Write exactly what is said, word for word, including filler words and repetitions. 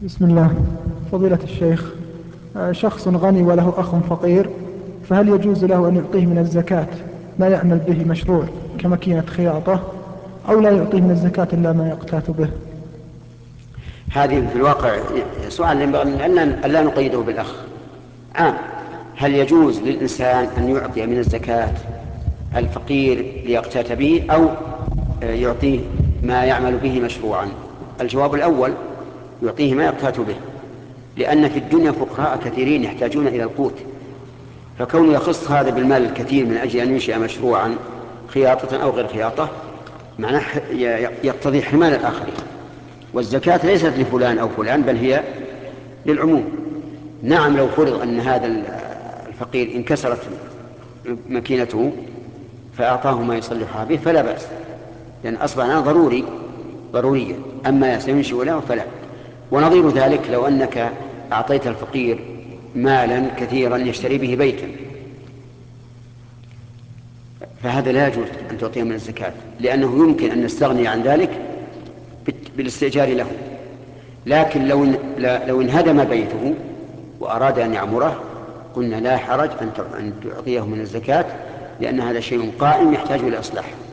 بسم الله. فضيلة الشيخ، آه، شخص غني وله أخ فقير، فهل يجوز له أن يعطيه من الزكاة ما يعمل به مشروع كماكينة خياطة، أو لا يعطيه من الزكاة إلا ما يقتات به؟ هذه في الواقع سؤال ينبغي أن لا نقيده بالأخ عام. هل يجوز للإنسان أن يعطي من الزكاة الفقير ليقتات به، أو يعطيه ما يعمل به مشروعا؟ الجواب الأول، يعطيه ما يقتات به، لأن في الدنيا فقراء كثيرين يحتاجون إلى القوت، فكونه يخص هذا بالمال الكثير من أجل أن ينشئ مشروعا خياطة أو غير خياطة معناه يقتضي حماية الآخرين. والزكاة ليست لفلان أو فلان، بل هي للعموم. نعم، لو فرض أن هذا الفقير انكسرت ماكينته فأعطاه ما يصلحها به فلا بأس، لأن أصبح الآن ضروري ضروريا. أما سينشئ له فلا. ونظير ذلك لو أنك أعطيت الفقير مالا كثيرا يشتري به بيتا، فهذا لا يجوز أن تعطيه من الزكاة، لأنه يمكن أن نستغني عن ذلك بالاستئجار له. لكن لو لو انهدم بيته وأراد أن يعمره قلنا لا حرج أن تعطيه من الزكاة، لأن هذا شيء قائم يحتاج إلى إصلاح.